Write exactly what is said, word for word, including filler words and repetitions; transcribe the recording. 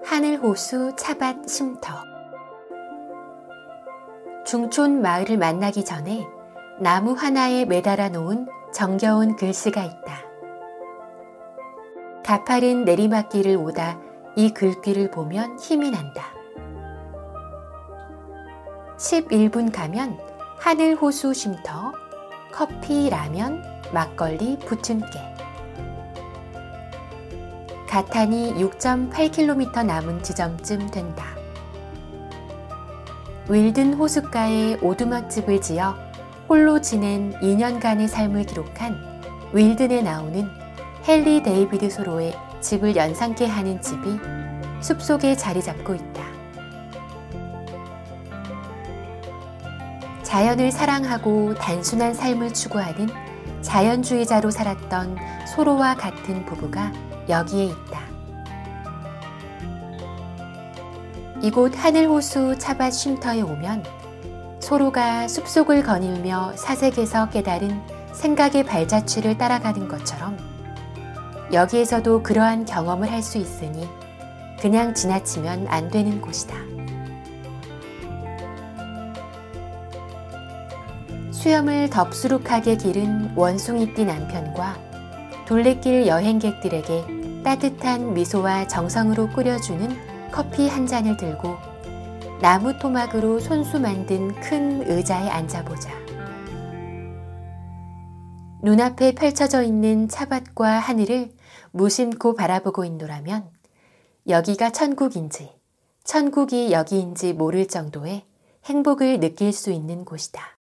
하늘호수 차밭 쉼터. 중촌 마을을 만나기 전에 나무 하나에 매달아 놓은 정겨운 글씨가 있다. 가파른 내리막길을 오다 이 글귀를 보면 힘이 난다. 십일 분 가면 하늘호수 쉼터, 커피, 라면, 막걸리, 부침개. 가탄이 육 점 팔 킬로미터 남은 지점쯤 된다. 윌든 호숫가에 오두막집을 지어 홀로 지낸 이 년간의 삶을 기록한 윌든에 나오는 헨리 데이비드 소로의 집을 연상케 하는 집이 숲속에 자리 잡고 있다. 자연을 사랑하고 단순한 삶을 추구하는 자연주의자로 살았던 소로와 같은 부부가 여기에 있다. 이곳 하늘호수 차밭 쉼터에 오면 소로가 숲속을 거닐며 사색에서 깨달은 생각의 발자취를 따라가는 것처럼 여기에서도 그러한 경험을 할 수 있으니 그냥 지나치면 안 되는 곳이다. 수염을 덥수룩하게 기른 원숭이띠 남편과 둘레길 여행객들에게 따뜻한 미소와 정성으로 끓여주는 커피 한 잔을 들고 나무 토막으로 손수 만든 큰 의자에 앉아보자. 눈앞에 펼쳐져 있는 차밭과 하늘을 무심코 바라보고 있노라면 여기가 천국인지 천국이 여기인지 모를 정도의 행복을 느낄 수 있는 곳이다.